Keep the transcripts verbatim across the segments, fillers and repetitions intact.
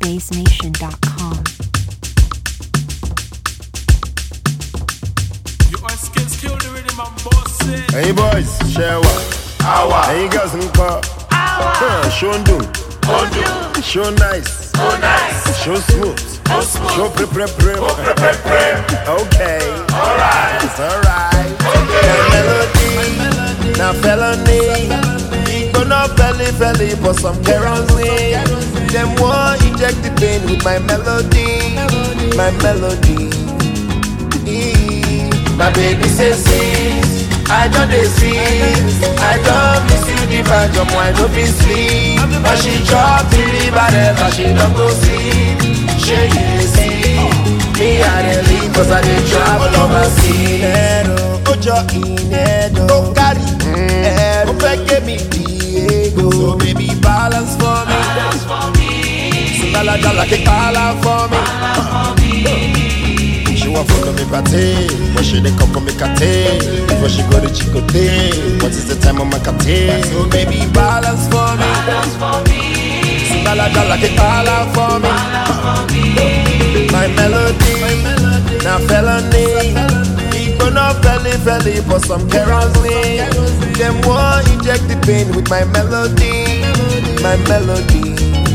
bass nation dot com. Hey boys, share what? Awa. Hey girls, nko. Awa. Show ndum. Ondo. Show nice. Oh nice. Show smooth. Oh smooth. Show pre pre pre. Oh pre pre pre. Okay. Alright. It's alright. Okay. Now melody. Now felony. Gonna belly belly for some kerosene. Them want inject the pain with my melody. My melody. My baby says sis, I don't dey see. I don't miss you the bad jump, why no be sleep? But she drop the river there, but she don't go sleep. She you see, me I dey leave cause I dey travel overseas. Dinero, ojo inedo, go carry head, go fake me Diego. So baby balance for me, Balance for me, so dollar dollar ke call for me. balance for me. She want follow me party, but she dey come for me kate. Before she go to Chicote, what is the time on my kate? So baby balance for me, Balance for me, so dollar dollar ke call for me. balance for me. My melody, now felony. He gonna belly belly for some kerosene. Them want inject the pain with my melody, my melody.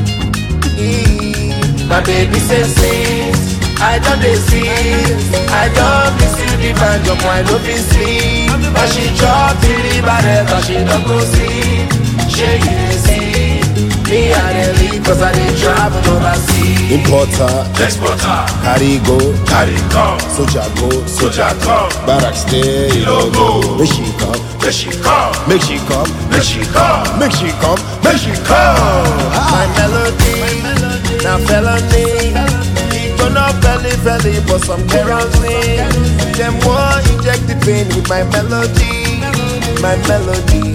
My baby says sis, I don't dey see. I don't miss you the band jump, why no be sleep? But she drop the river there, but she don't go sleep. She you see, me I dey leave cause I dey travel overseas. Importer, Exporter, carry go, carry come, soldier go, soldier come, barrack stay, logo. make she come, Make she come, make she come, make she come, make she come, make she come. My melody, now felony. He gonna belly belly for some kerosene. Them want inject the pain with my melody, my melody.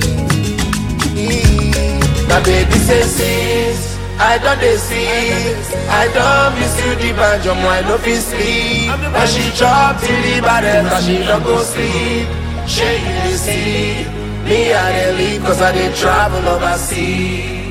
my baby says sis, I don't dey see. I don't miss you the band jump, why no be sleep? But she drop the river there, but she don't go sleep. She you see, me I dey leave cause I dey travel overseas.